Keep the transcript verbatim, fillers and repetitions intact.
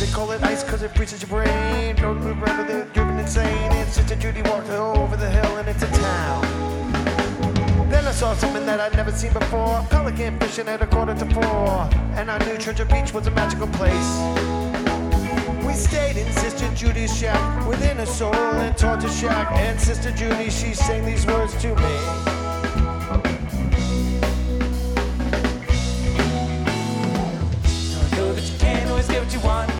They call it ice cause it freezes your brain. Don't move around, they're driven insane. And Sister Judy walked over the hill and into town. Then I saw something that I'd never seen before. Pelican fishing at a quarter to four. And I knew Treasure Beach was a magical place. We stayed in Sister Judy's shack, within her soul and taught her shack. And Sister Judy, she sang these words to me.